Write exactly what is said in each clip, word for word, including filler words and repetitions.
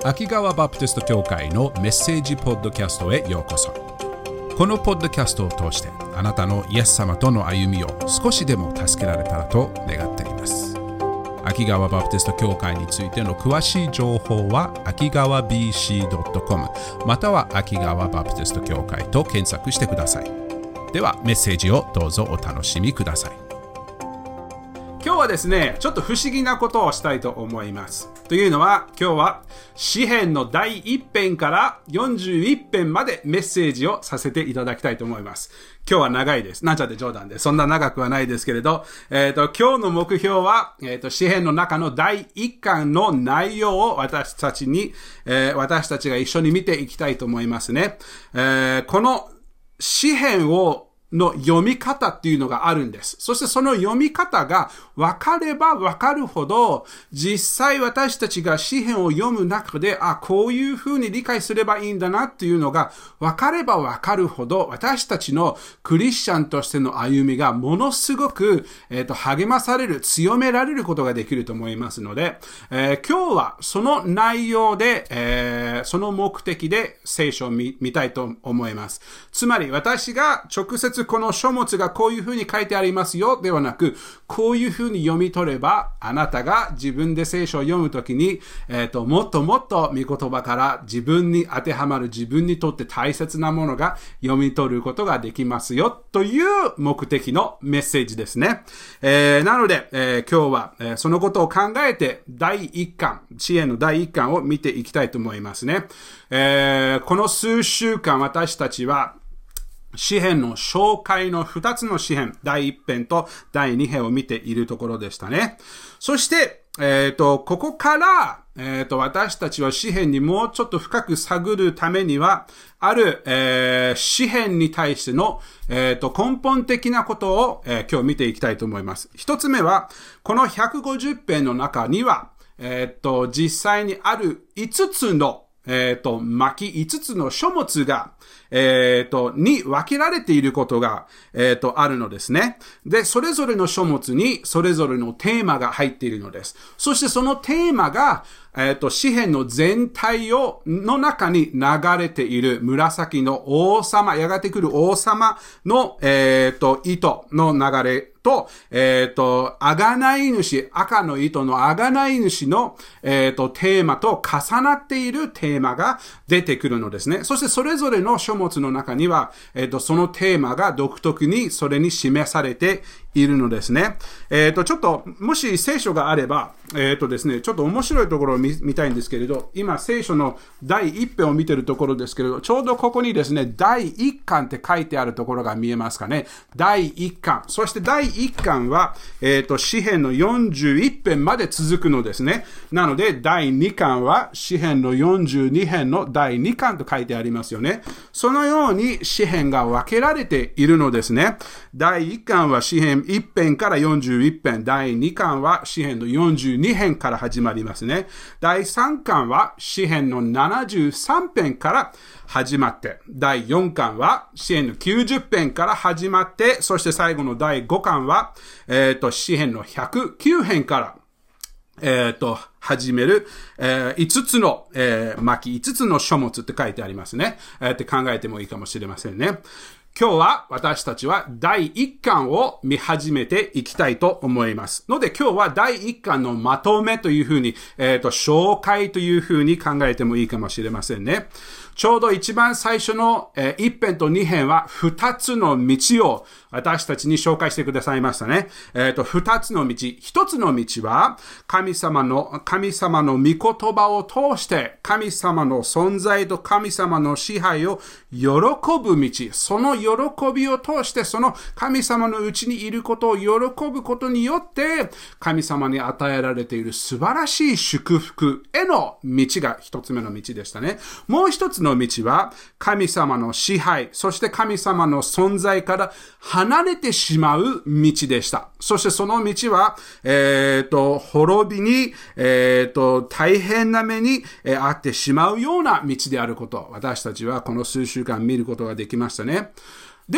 秋川バプテスト教会のメッセージポッドキャストへようこそ。このポッドキャストを通してあなたのイエス様との歩みを少しでも助けられたらと願っています。秋川バプテスト教会についての詳しい情報は秋川 ビーシードットコム または秋川バプテスト教会と検索してください。ではメッセージをどうぞお楽しみください。 今日はですね、ちょっと不思議なことをしたいと思います。というのは、今日は詩編のだいいち編からよんじゅういち編までメッセージをさせていただきたいと思います。今日は長いです。なんちゃって冗談で、そんな長くはないですけれど、えっと、今日の目標は、えっと、詩編の中のだいいち巻の内容を私たちに、えー、私たちが一緒に見ていきたいと思いますね。えー、この詩編をの読み方っていうのがあるんです。そしてその読み方が分かれば分かるほど、実際私たちが詩編を読む中で、あ、こういうふうに理解すればいいんだなっていうのが分かれば分かるほど、私たちのクリスチャンとしての歩みがものすごく、えっと、励まされる、強められることができると思いますので、えー、今日はその内容で、えー、その目的で聖書を 見, 見たいと思います。つまり私が直接この書物がこういうふうに書いてありますよではなく、こういうふうに読み取れば、あなたが自分で聖書を読むときに、えっと、もっともっと御言葉から自分に当てはまる、自分にとって大切なものが読み取ることができますよという目的のメッセージですね。えー、なので、えー、今日は、えー、そのことを考えてだいいち巻、詩編のだいいち巻を見ていきたいと思いますね。えー、この数週間私たちは詩編の紹介の二つの詩編、だいいち編とだいに編を見ているところでしたね。そして、えっと、ここから、えっと、私たちは詩編にもうちょっと深く探るためには、ある、えー、詩編に対しての、えっと、根本的なことを、えー、今日見ていきたいと思います。一つ目は、このひゃくごじゅう編の中には、えっと、実際にあるいつつのえっと、巻きいつつの書物が、えっと、に分けられていることが、えっと、あるのですね。で、それぞれの書物にそれぞれのテーマが入っているのです。そしてそのテーマが、えっと、詩編の全体を、の中に流れている紫の王様、やがて来る王様の、えっと、糸の流れと、えっと、贖い主、赤の糸の贖い主の、えっと、テーマと重なっているテーマが出てくるのですね。そしてそれぞれの書物の中には、えっと、そのテーマが独特にそれに示されているのですね。えっと、ちょっと、もし聖書があれば、えっとですね、ちょっと面白いところを 見, 見たいんですけれど、今聖書のだいいち編を見ているところですけれど、ちょうどここにですね、だいいち巻って書いてあるところが見えますかね。だいいち巻。そしてだいいち巻は、えっと、詩編のよんじゅういち編まで続くのですね。なので、だいに巻は詩編のよんじゅうに編のだいに巻と書いてありますよね。そのように詩編が分けられているのですね。だいいち巻は詩編いち編からよんじゅういち編、だいに巻は詩編のよんじゅうに編から始まりますね。だいさん巻は詩編のななじゅうさん編から始まって、だいよん巻は詩編のきゅうじゅう編から始まって、そして最後のだいご巻は、えっと、詩編のひゃくきゅう編から、えっと、始める、えー、いつつの、えー、巻きいつつの書物って書いてありますね。えー、って考えてもいいかもしれませんね。今日は私たちはだいいち巻を見始めていきたいと思います。ので今日はだいいち巻のまとめというふうに、えっと、紹介というふうに考えてもいいかもしれませんね。ちょうど一番最初の、えー、いち編とに編は二つの道を私たちに紹介してくださいましたね。えっと、二つの道。一つの道は神様の、神様の御言葉を通して神様の存在と神様の支配を喜ぶ道。その喜びを通してその神様のうちにいることを喜ぶことによって神様に与えられている素晴らしい祝福への道が一つ目の道でしたね。もう一つの道は神様の支配、そして神様の存在から離れてしまう道でした。そしてその道は、えっと、滅びに、えっと、大変な目に、えー、あってしまうような道であること、私たちはこの数週間見ることができましたね。で、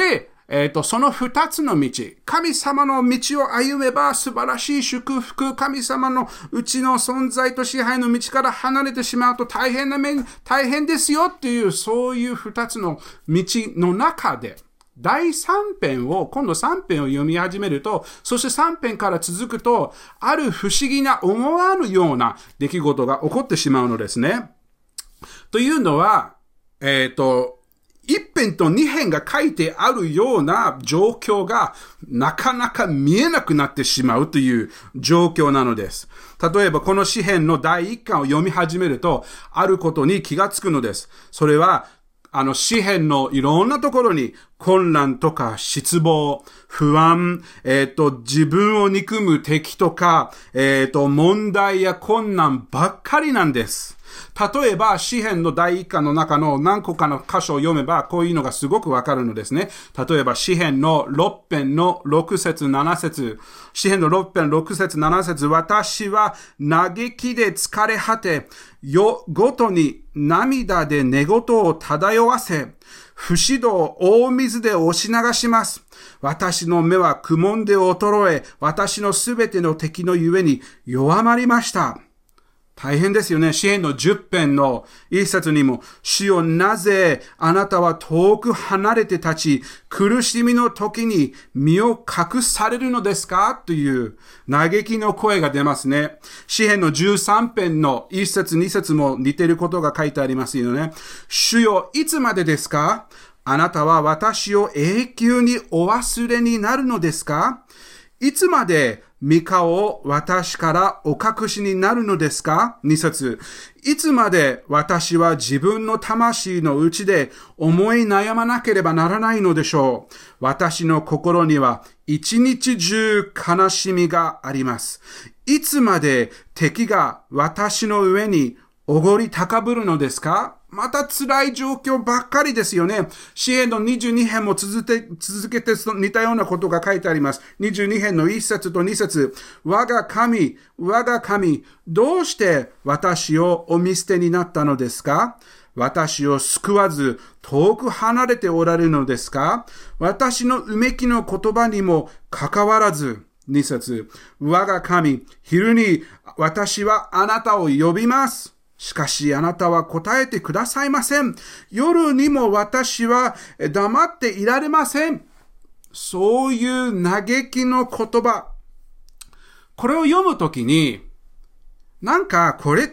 えっと、その二つの道、神様の道を歩めば素晴らしい祝福、神様のうちの存在と支配の道から離れてしまうと大変な面、大変ですよっていう、そういう二つの道の中で、第三編を、今度三編を読み始めると、そして三編から続くと、ある不思議な思わぬような出来事が起こってしまうのですね。というのは、えっと、一編と二編が書いてあるような状況がなかなか見えなくなってしまうという状況なのです。例えばこの詩編の第一巻を読み始めると、あることに気がつくのです。それは、あの詩編のいろんなところに混乱とか失望、不安、えっと、自分を憎む敵とか、えっと、問題や困難ばっかりなんです。例えば、詩編の第一巻の中の何個かの箇所を読めば、こういうのがすごくわかるのですね。例えば、詩編の六編の六節七節。詩編の六編六節七節。私は嘆きで疲れ果て、夜ごとに涙で寝言を漂わせ、不死道を大水で押し流します。私の目は苦悶で衰え、私のすべての敵のゆえに弱まりました。大変ですよね。詩編の十編の一節にも、主よなぜあなたは遠く離れて立ち、苦しみの時に身を隠されるのですかという嘆きの声が出ますね。詩編の十三編の一節二節も似ていることが書いてありますよね。主よいつまでですか？あなたは私を永久にお忘れになるのですか？いつまで御顔を私からお隠しになるのですか？二節。いつまで私は自分の魂の内で思い悩まなければならないのでしょう。私の心には一日中悲しみがあります。いつまで敵が私の上におごり高ぶるのですか？また辛い状況ばっかりですよね。詩編のにじゅうに編も続けて、続けて似たようなことが書いてあります。にじゅうに編のいっ節とに節。我が神、我が神、どうして私をお見捨てになったのですか？私を救わず遠く離れておられるのですか？私のうめきの言葉にもかかわらず、に節。我が神、昼に私はあなたを呼びます。しかしあなたは答えてくださいません。夜にも私は黙っていられません。そういう嘆きの言葉。これを読むときに、なんかこれって、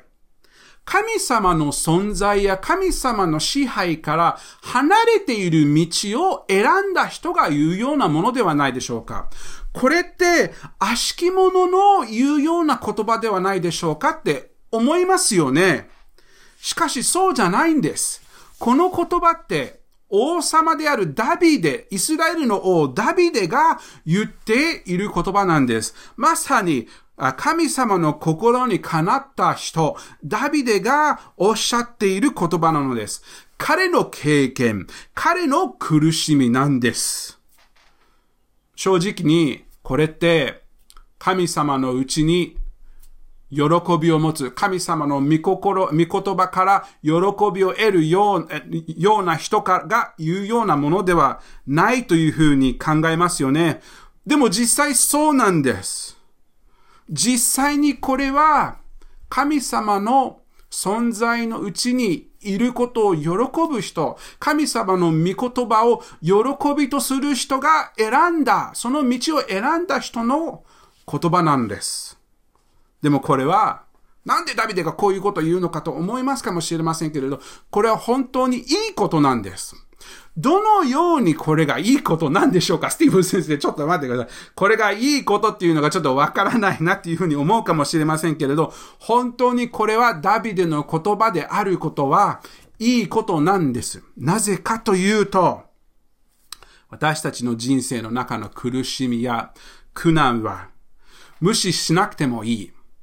神様の存在や神様の支配から離れている道を選んだ人が言うようなものではないでしょうか。これって悪しき者の言うような言葉ではないでしょうかって思いますよね。しかしそうじゃないんです。この言葉って王様であるダビデ、イスラエルの王ダビデが言っている言葉なんです。まさに神様の心にかなった人、ダビデがおっしゃっている言葉なのです。彼の経験、彼の苦しみなんです。正直にこれって神様のうちに喜びを持つ、神様の御心、御言葉から喜びを得るよう、ような人が言うようなものではないというふうに考えますよね。でも実際そうなんです。実際にこれは神様の存在のうちにいることを喜ぶ人、神様の御言葉を喜びとする人が選んだ、その道を選んだ人の言葉なんです。でもこれは、なんでダビデがこういうことを言うのかと思いますかもしれませんけれど、これは本当にいいことなんです。どのようにこれがいいことなんでしょうか？スティーブン先生、ちょっと待ってください。これがいいことっていうのがちょっとわからないなっていうふうに思うかもしれませんけれど、本当にこれはダビデの言葉であることはいいことなんです。なぜかというと、私たちの人生の中の苦しみや苦難は無視しなくてもいい。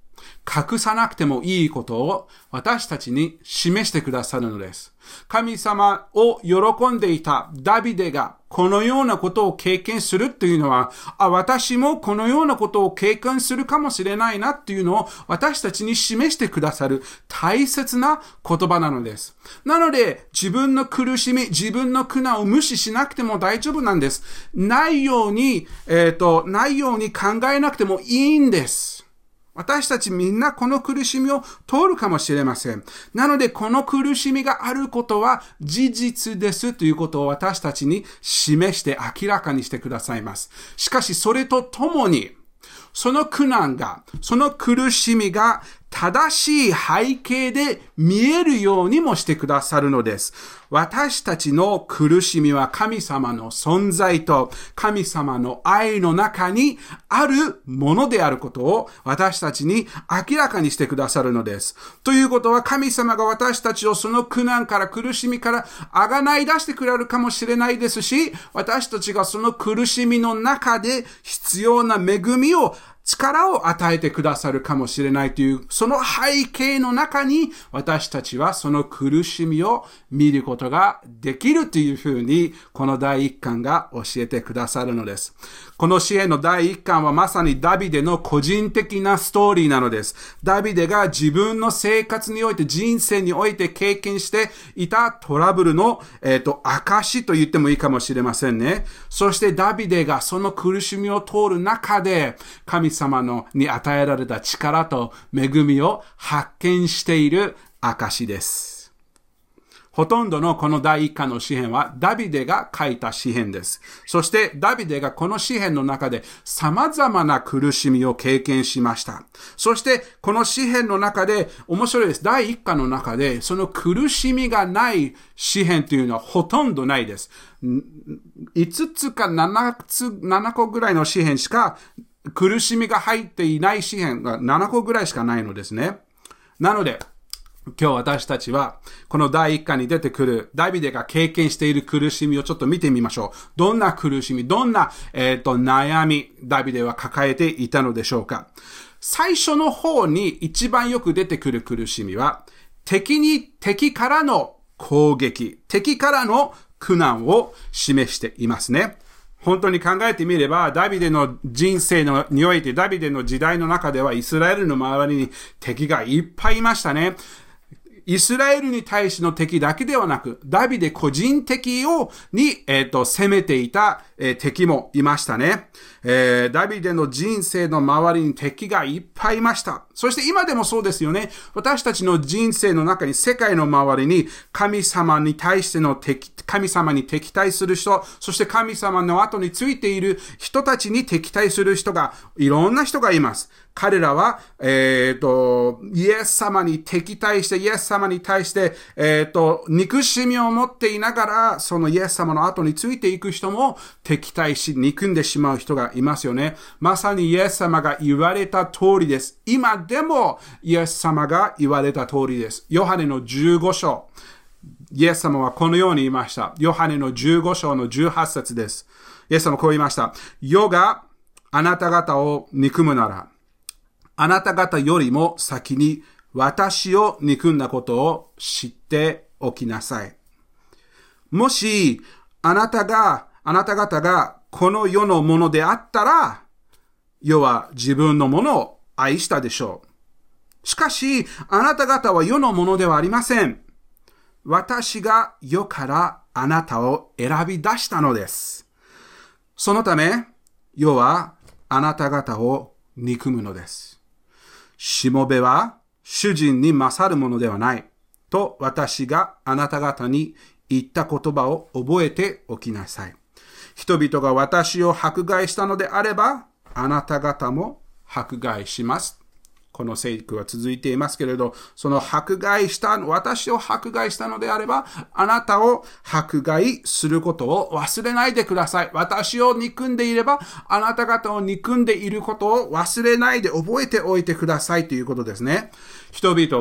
隠さなくてもいいことを私たちに示してくださるのです。神様を喜んでいたダビデがこのようなことを経験するというのは、あ、私もこのようなことを経験するかもしれないなっていうのを私たちに示してくださる大切な言葉なのです。なので、自分の苦しみ、自分の苦難を無視しなくても大丈夫なんです。ないように、えっと、ないように考えなくてもいいんです。私たちみんなこの苦しみを通るかもしれません。なのでこの苦しみがあることは事実ですということを私たちに示して明らかにしてくださいます。しかしそれとともに、その苦難が、その苦しみが正しい背景で見えるようにもしてくださるのです。私たちの苦しみは神様の存在と神様の愛の中にあるものであることを私たちに明らかにしてくださるのです。ということは神様が私たちをその苦難から苦しみからあがない出してくれるかもしれないですし、私たちがその苦しみの中で必要な恵みを力を与えてくださるかもしれないという、その背景の中に私たちはその苦しみを見ることができるというふうに、この第一巻が教えてくださるのです。この詩篇の第一巻はまさにダビデの個人的なストーリーなのです。ダビデが自分の生活において、人生において経験していたトラブルの、えっと、証と言ってもいいかもしれませんね。そしてダビデがその苦しみを通る中で、神様のに与えられた力と恵みを発見している証です。ほとんどのこの第一巻の詩篇はダビデが書いた詩篇です。そしてダビデがこの詩篇の中で様々な苦しみを経験しました。そしてこの詩篇の中で面白いです。第一巻の中でその苦しみがない詩篇というのはほとんどないです。いつつかななつ、ななこぐらいの詩篇しか苦しみが入っていない詩篇がななこぐらいしかないのですね。なので、今日私たちは、この第一巻に出てくるダビデが経験している苦しみをちょっと見てみましょう。どんな苦しみ、どんな、えっと、悩み、ダビデは抱えていたのでしょうか。最初の方に一番よく出てくる苦しみは、敵に、敵からの攻撃、敵からの苦難を示していますね。本当に考えてみれば、ダビデの人生のにおいて、ダビデの時代の中ではイスラエルの周りに敵がいっぱいいましたね。イスラエルに対しての敵だけではなく、ダビデ個人的を、に、えっと、攻めていた、えー、敵もいましたね。えー、ダビデの人生の周りに敵がいっぱいいました。そして今でもそうですよね。私たちの人生の中に、世界の周りに、神様に対しての敵、神様に敵対する人、そして神様の後についている人たちに敵対する人が、いろんな人がいます。彼らは、えっと、イエス様に敵対して、イエス様に対して、えっと、憎しみを持っていながら、そのイエス様の後についていく人も敵対し、憎んでしまう人がいますよね。まさにイエス様が言われた通りです。今でもイエス様が言われた通りです。ヨハネのじゅうご章。イエス様はこのように言いました。ヨハネのじゅうご章のじゅうはち節です。イエス様はこう言いました。世があなた方を憎むなら、あなた方よりも先に私を憎んだことを知っておきなさい。もし、あなたが、あなた方がこの世のものであったら、世は自分のものを愛したでしょう。しかし、あなた方は世のものではありません。私が世からあなたを選び出したのです。そのため、世はあなた方を憎むのです。しもべは主人に勝るものではないと私があなた方に言った言葉を覚えておきなさい。人々が私を迫害したのであればあなた方も迫害します。この聖句は続いていますけれど、その迫害した、私を迫害したのであれば、あなたを迫害することを忘れないでください。私を憎んでいれば、あなた方を憎んでいることを忘れないで覚えておいてくださいということですね。人々が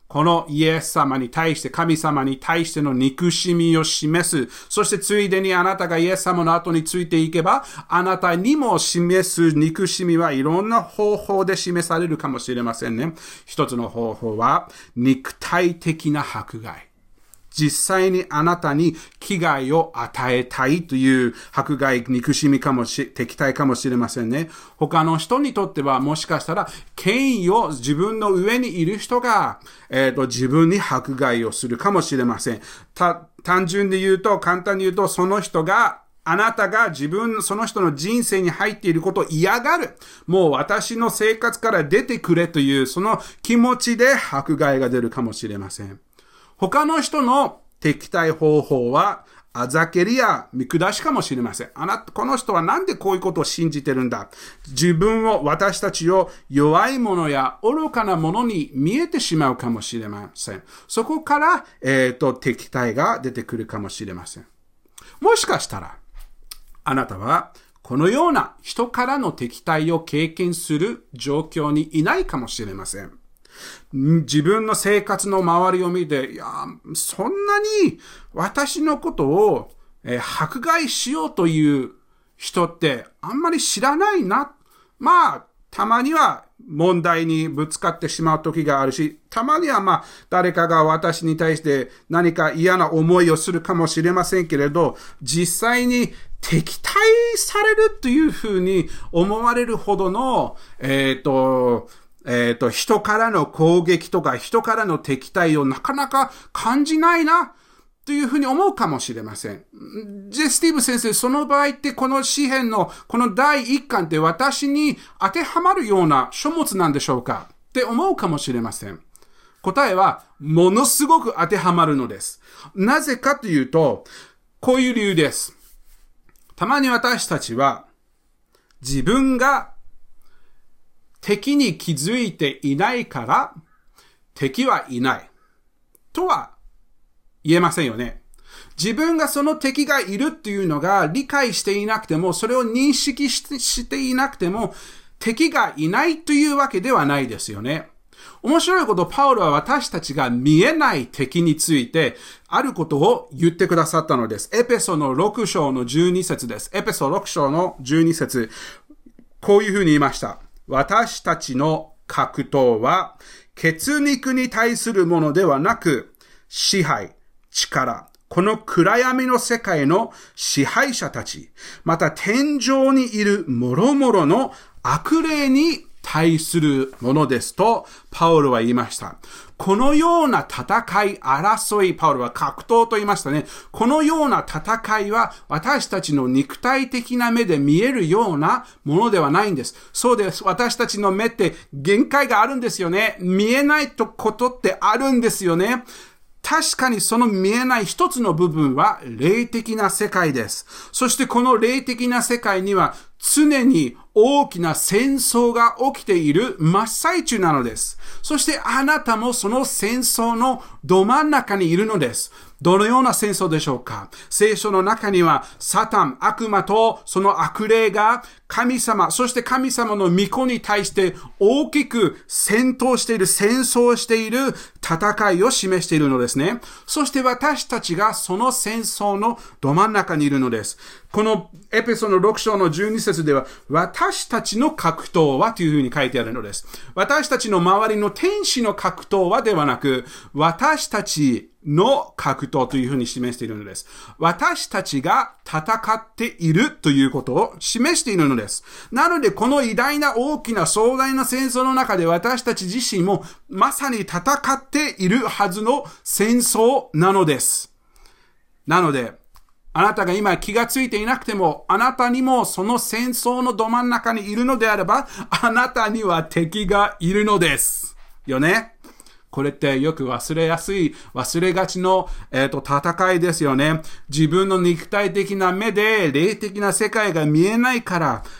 このイエス様に対して、神様に対しての憎しみを示す。そしてついでにあなたがイエス様の後についていけば、あなたにも示す憎しみはいろんな方法で示されるかもしれませんね。一つの方法は、肉体的な迫害。実際にあなたに危害を与えたいという迫害、憎しみかもし、敵対かもしれませんね。他の人にとってはもしかしたら権威を自分の上にいる人が、えっと、自分に迫害をするかもしれません。た、単純で言うと、簡単に言うと、その人があなたが自分、その人の人生に入っていることを嫌がる。もう私の生活から出てくれという、その気持ちで迫害が出るかもしれません。他の人の敵対方法は、あざけりや見下しかもしれません。あなた、この人はなんでこういうことを信じてるんだ。自分を、私たちを弱いものや愚かなものに見えてしまうかもしれません。そこから、えっと、敵対が出てくるかもしれません。もしかしたら、あなたは、このような人からの敵対を経験する状況にいないかもしれません。自分の生活の周りを見て、いや、そんなに私のことを、えー、迫害しようという人ってあんまり知らないな。まあ、たまには問題にぶつかってしまう時があるし、たまにはまあ、誰かが私に対して何か嫌な思いをするかもしれませんけれど、実際に敵対されるというふうに思われるほどの、えっと、えっと、人からの攻撃とか人からの敵対をなかなか感じないな、というふうに思うかもしれません。じゃあ、スティーブ先生、その場合ってこの詩編のこの第一巻って私に当てはまるような書物なんでしょうかって思うかもしれません。答えは、ものすごく当てはまるのです。なぜかというと、こういう理由です。たまに私たちは、自分が敵に気づいていないから、敵はいない。とは言えませんよね。自分がその敵がいるっていうのが理解していなくても、それを認識して、していなくても、敵がいないというわけではないですよね。面白いこと、パウロは私たちが見えない敵について、あることを言ってくださったのです。エペソのろく章のじゅうに節です。エペソろく章のじゅうに節。こういうふうに言いました。私たちの格闘は、血肉に対するものではなく、支配、力、この暗闇の世界の支配者たち、また天上にいる諸々の悪霊に対するものですと、パウロは言いました。このような戦い、争い、パウロは格闘と言いましたね。このような戦いは私たちの肉体的な目で見えるようなものではないんです。そうです。私たちの目って限界があるんですよね。見えないことってあるんですよね。確かにその見えない一つの部分は霊的な世界です。そしてこの霊的な世界には常に大きな戦争が起きている真っ最中なのです。そしてあなたもその戦争のど真ん中にいるのです。どのような戦争でしょうか？聖書の中にはサタン、悪魔とその悪霊が神様、そして神様の御子に対して大きく戦闘している、戦争している戦いを示しているのですね。そして私たちがその戦争のど真ん中にいるのです。このエペソのろく章のじゅうに節では、私たちの格闘はというふうに書いてあるのです。私たちの周りの天使の格闘はではなく、私たちの格闘というふうに示しているのです。私たちが戦っているということを示しているのです。なので、この偉大な大きな壮大な戦争の中で私たち自身もまさに戦っているはずの戦争なのです。なので、あなたが今気がついていなくても、あなたにもその戦争のど真ん中にいるのであれば、あなたには敵がいるのです。よね。これってよく忘れやすい、忘れがちの、えっと、戦いですよね。自分の肉体的な目で霊的な世界が見えないから、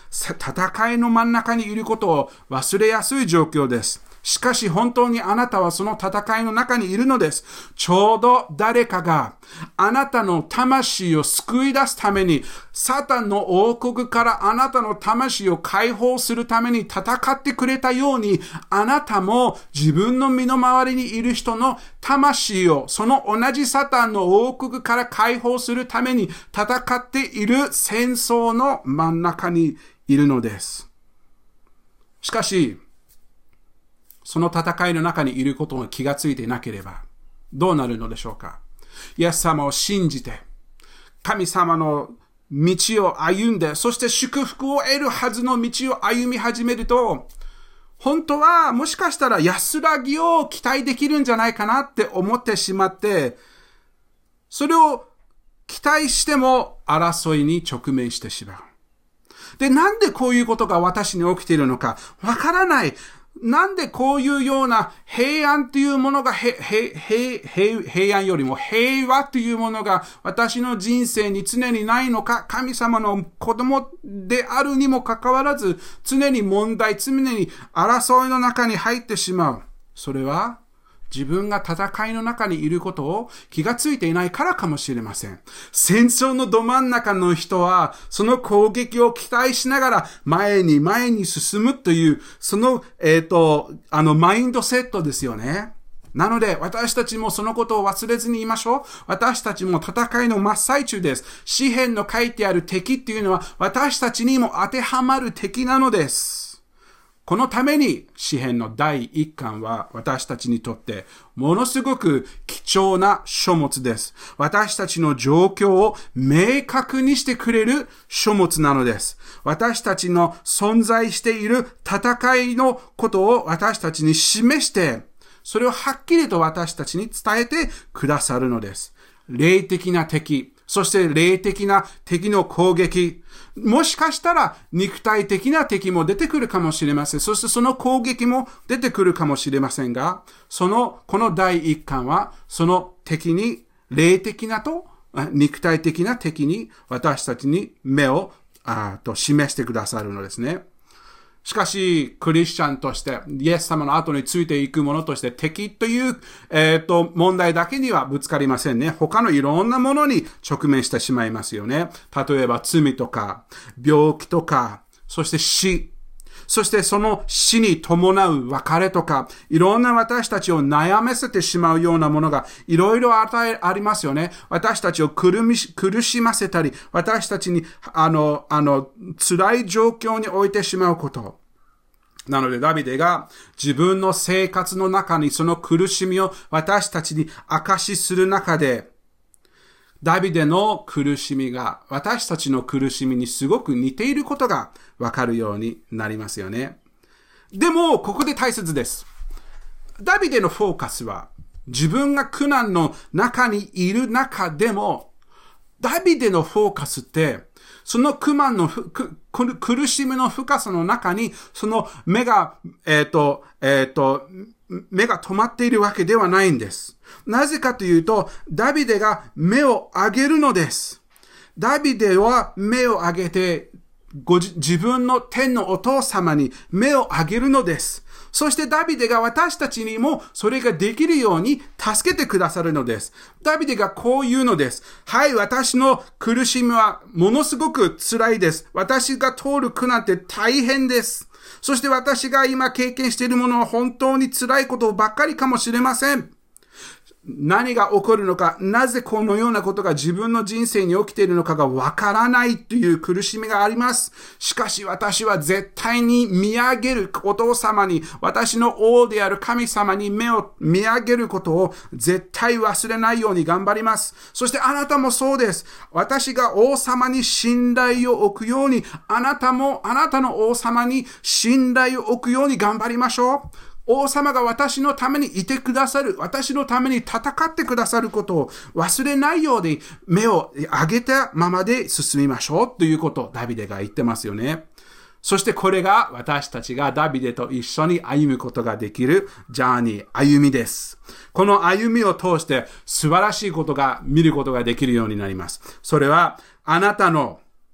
戦いの真ん中にいることを忘れやすい状況です。しかし本当にあなたはその戦いの中にいるのです。ちょうど誰かがあなたの魂を救い出すために、サタンの王国からあなたの魂を解放するために戦ってくれたように、あなたも自分の身の回りにいる人の魂をその同じサタンの王国から解放するために戦っている戦争の真ん中にいるのです。しかし、その戦いの中にいることに気がついていなければ、どうなるのでしょうか。イエス様を信じて、神様の道を歩んで、そして祝福を得るはずの道を歩み始めると、本当はもしかしたら安らぎを期待できるんじゃないかなって思ってしまって、それを期待しても争いに直面してしまう。で、なんでこういうことが私に起きているのかわからない。なんでこういうような平安というものが、へ、へ、へ、へ、平安よりも平和というものが私の人生に常にないのか、神様の子供であるにもかかわらず、常に問題、常に争いの中に入ってしまう。それは、自分が戦いの中にいることを気がついていないからかもしれません。戦争のど真ん中の人は、その攻撃を期待しながら前に前に進むという、その、えっと、あの、マインドセットですよね。なので、私たちもそのことを忘れずに言いましょう。私たちも戦いの真っ最中です。詩篇の書いてある敵っていうのは、私たちにも当てはまる敵なのです。このために詩篇のだいいっかんは私たちにとってものすごく貴重な書物です。私たちの状況を明確にしてくれる書物なのです。私たちの存在している戦いのことを私たちに示して、それをはっきりと私たちに伝えてくださるのです。霊的な敵、そして霊的な敵の攻撃、もしかしたら肉体的な敵も出てくるかもしれません。そしてその攻撃も出てくるかもしれませんが、その、このだいいっかんは、その敵に、霊的なと肉体的な敵に私たちに目をあと示してくださるのですね。しかし、クリスチャンとして、イエス様の後についていくものとして、敵という、えっと、問題だけにはぶつかりませんね。他のいろんなものに直面してしまいますよね。例えば、罪とか、病気とか、そして死。そしてその死に伴う別れとか、いろんな私たちを悩ませてしまうようなものがいろいろ与え、ありますよね。私たちを苦し、苦しませたり、私たちに、あの、あの、辛い状況に置いてしまうこと。なので、ダビデが自分の生活の中にその苦しみを私たちに証しする中で、ダビデの苦しみが私たちの苦しみにすごく似ていることがわかるようになりますよね。でも、ここで大切です。ダビデのフォーカスは自分が苦難の中にいる中でも、ダビデのフォーカスって、その苦難のふく苦しみの深さの中に、その目が、えっと、えっと、目が止まっているわけではないんです。なぜかというと、ダビデが目を上げるのです。ダビデは目を上げて、ご自分の天のお父様に目を上げるのです。そしてダビデが私たちにもそれができるように助けてくださるのです。ダビデがこう言うのです。はい、私の苦しみはものすごく辛いです。私が通る苦難って大変です。そして私が今経験しているものは本当に辛いことばっかりかもしれません。何が起こるのか、なぜこのようなことが自分の人生に起きているのかがわからないという苦しみがあります。しかし私は絶対に見上げるお父様に、私の王である神様に目を見上げることを絶対忘れないように頑張ります。そしてあなたもそうです。私が王様に信頼を置くように、あなたもあなたの王様に信頼を置くように頑張りましょう。王様が私のためにいてくださる、私のために戦ってくださることを忘れないように目を上げたままで進みましょうということをダビデが言ってますよね。そしてこれが私たちがダビデと一緒に歩むことができるジャーニー、歩みです。この歩みを通して素晴らしいことが見ることができるようになります。それはあなたの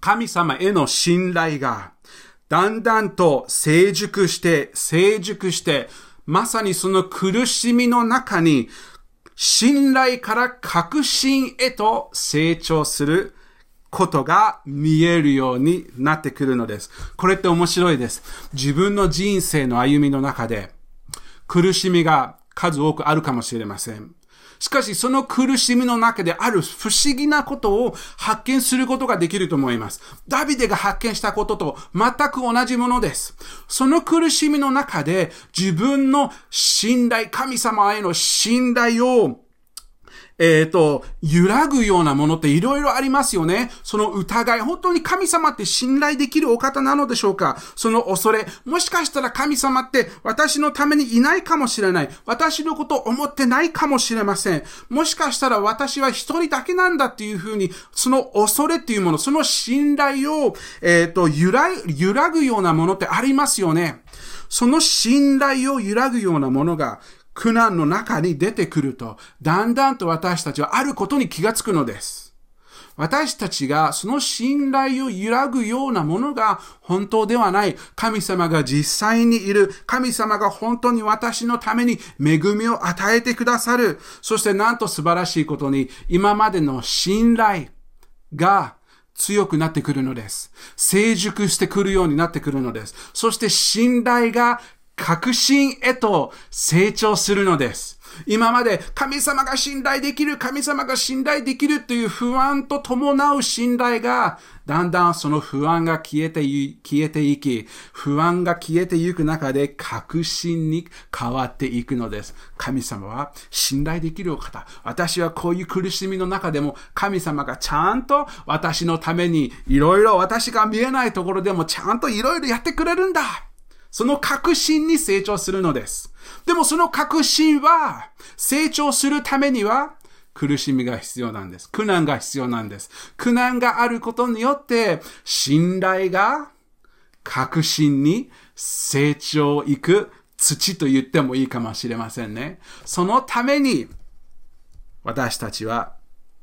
神様への信頼がだんだんと成熟して、成熟して、まさにその苦しみの中に、信頼から確信へと成長することが見えるようになってくるのです。これって面白いです。自分の人生の歩みの中で、苦しみが数多くあるかもしれません。しかし、その苦しみの中である不思議なことを発見することができると思います。ダビデが発見したことと全く同じものです。その苦しみの中で自分の信頼、神様への信頼をえっと、揺らぐようなものっていろいろありますよね。その疑い、本当に神様って信頼できるお方なのでしょうか？その恐れ、もしかしたら神様って私のためにいないかもしれない。私のことを思ってないかもしれません。もしかしたら私は一人だけなんだっていうふうに、その恐れっていうもの、その信頼を、えっと、揺ら、揺らぐようなものってありますよね。その信頼を揺らぐようなものが、苦難の中に出てくると、だんだんと私たちはあることに気がつくのです。私たちがその信頼を揺らぐようなものが本当ではない。神様が実際にいる。神様が本当に私のために恵みを与えてくださる。そしてなんと素晴らしいことに、今までの信頼が強くなってくるのです。成熟してくるようになってくるのです。そして信頼が確信へと成長するのです。今まで神様が信頼できる、神様が信頼できるという不安と伴う信頼が、だんだんその不安が消えてい、消えていき、不安が消えていく中で確信に変わっていくのです。神様は信頼できるお方。私はこういう苦しみの中でも神様がちゃんと私のためにいろいろ私が見えないところでもちゃんといろいろやってくれるんだ。その確信に成長するのです。でもその確信は成長するためには苦しみが必要なんです。苦難が必要なんです。苦難があることによって信頼が確信に成長いく土と言ってもいいかもしれませんね。そのために私たちは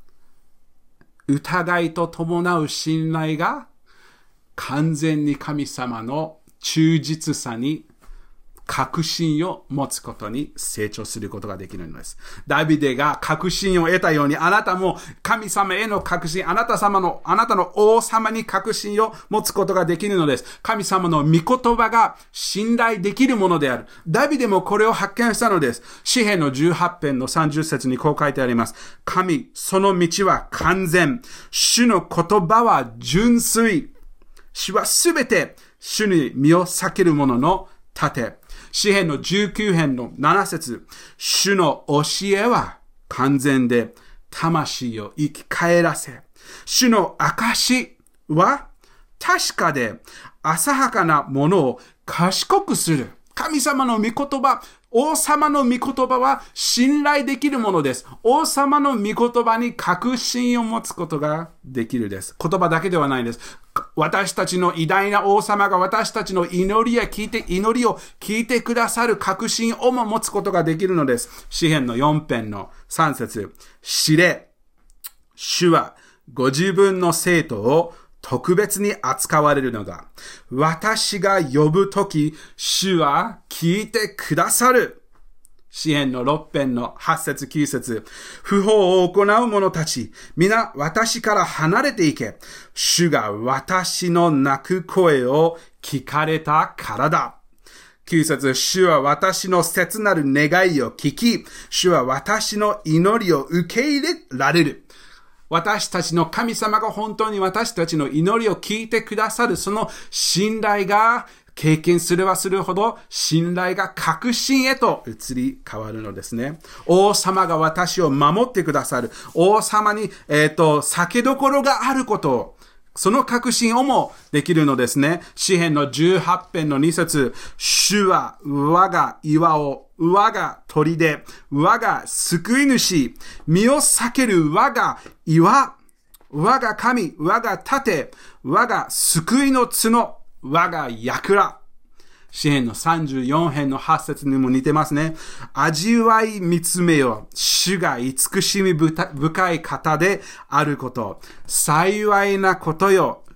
疑いと伴う信頼が完全に神様の忠実さに確信を持つことに成長することができるのです。ダビデが確信を得たように、あなたも神様への確信、あなた様の、あなたの王様に確信を持つことができるのです。神様の御言葉が信頼できるものである。ダビデもこれを発見したのです。詩編のじゅうはち編のさんじゅっ節にこう書いてあります。神、その道は完全。主の言葉は純粋。主はすべて主に身を避ける者の盾。詩編のじゅうきゅう編のなな節。主の教えは完全で魂を生き返らせ。主の証は確かで浅はかなものを賢くする。神様の御言葉、王様の御言葉は信頼できるものです。王様の御言葉に確信を持つことができるです。言葉だけではないです。私たちの偉大な王様が私たちの祈りや聞いて、祈りを聞いてくださる確信をも持つことができるのです。詩編のよん編のさん節。知れ、主はご自分の生徒を特別に扱われるのだ。私が呼ぶとき、主は聞いてくださる。詩編のろく編のはち節きゅう節。不法を行う者たち、皆私から離れていけ。主が私の泣く声を聞かれたからだ。きゅう節。主は私の切なる願いを聞き、主は私の祈りを受け入れられる。私たちの神様が本当に私たちの祈りを聞いてくださる、その信頼が経験すればするほど信頼が確信へと移り変わるのですね。王様が私を守ってくださる。王様に、えっと、避けどころがあることを、その確信をもできるのですね。詩編のじゅうはち編のに節。主は我が岩を、我が砦、我が救い主、身を避ける我が岩、我が神、我が盾、我が救いの角、我が櫓。詩編のさんじゅうよん編のはち節にも似てますね。味わい見つめよ。主が慈しみ深い方であること。幸いなことよ。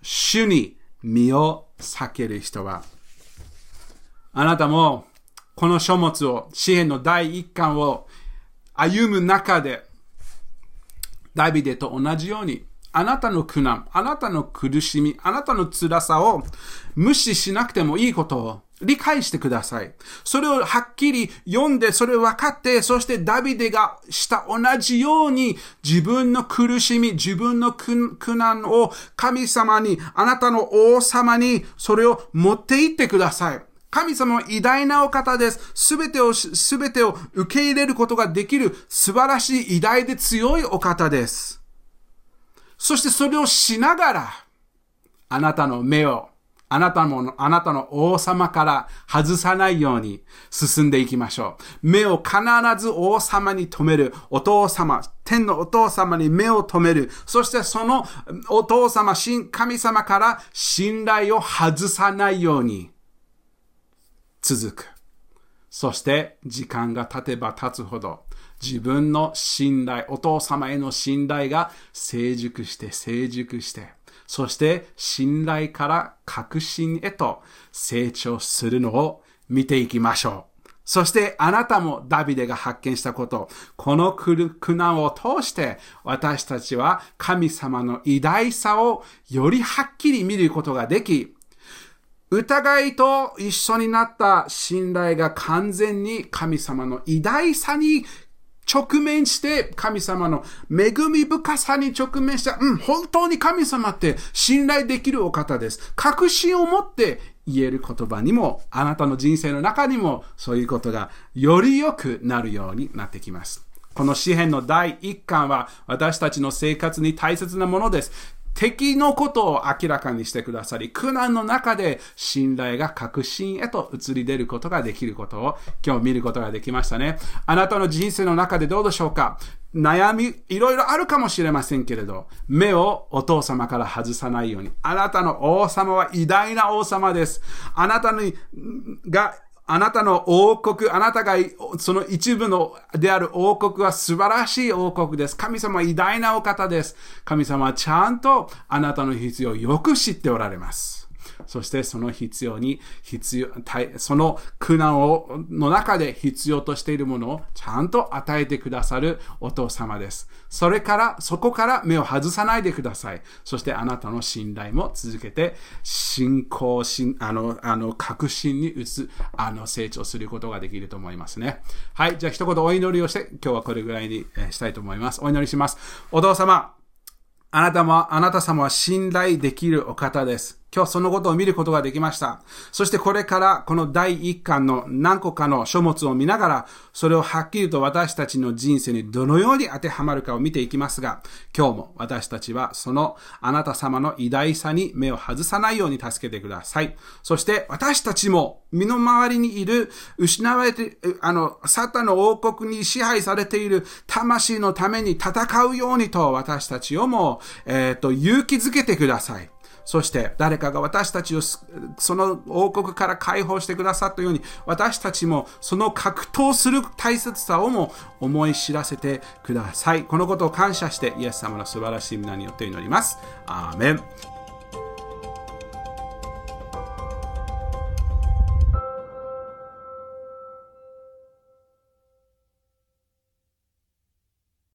主に身を避ける人は、あなたもこの書物を、詩編の第一巻を歩む中で、ダビデと同じように、あなたの苦難、あなたの苦しみ、あなたの辛さを無視しなくてもいいことを理解してください。それをはっきり読んで、それを分かって、そしてダビデがした同じように、自分の苦しみ、自分の苦難を神様に、あなたの王様に、それを持って行ってください。神様は偉大なお方です。すべてを、すべてを受け入れることができる素晴らしい偉大で強いお方です。そしてそれをしながら、あなたの目を、あなたも、あなたの王様から外さないように進んでいきましょう。目を必ず王様に留める。お父様、天のお父様に目を留める。そしてそのお父様、神様から信頼を外さないように続く。そして時間が経てば経つほど、自分の信頼、お父様への信頼が成熟して成熟して、そして信頼から確信へと成長するのを見ていきましょう。そしてあなたもダビデが発見したこと、この苦難を通して私たちは神様の偉大さをよりはっきり見ることができ、疑いと一緒になった信頼が完全に神様の偉大さに直面して、神様の恵み深さに直面した、うん、本当に神様って信頼できるお方です。確信を持って言える言葉にも、あなたの人生の中にもそういうことがより良くなるようになってきます。この詩編の第一巻は私たちの生活に大切なものです。敵のことを明らかにしてくださり、苦難の中で信頼が確信へと移り出ることができることを今日見ることができましたね。あなたの人生の中でどうでしょうか？悩み、いろいろあるかもしれませんけれど、目をお父様から外さないように。あなたの王様は偉大な王様です。あなたにがあなたの王国、あなたがその一部のである王国は素晴らしい王国です。神様は偉大なお方です。神様はちゃんとあなたの必要をよく知っておられます。そしてその必要に、必要、その苦難を、の中で必要としているものをちゃんと与えてくださるお父様です。それから、そこから目を外さないでください。そしてあなたの信頼も続けて、信仰、信、あの、あの、確信に移す、あの、成長することができると思いますね。はい。じゃあ一言お祈りをして、今日はこれぐらいにしたいと思います。お祈りします。お父様、あなたも、あなた様は信頼できるお方です。今日そのことを見ることができました。そしてこれからこの第一巻の何個かの書物を見ながら、それをはっきりと私たちの人生にどのように当てはまるかを見ていきますが、今日も私たちはそのあなた様の偉大さに目を外さないように助けてください。そして私たちも身の回りにいる失われて、あの、サタンの王国に支配されている魂のために戦うようにと私たちをも、えっと、勇気づけてください。そして誰かが私たちをその王国から解放してくださったように、私たちもその格闘する大切さをも思い知らせてください。このことを感謝してイエス様の素晴らしい皆によって祈ります。アーメン。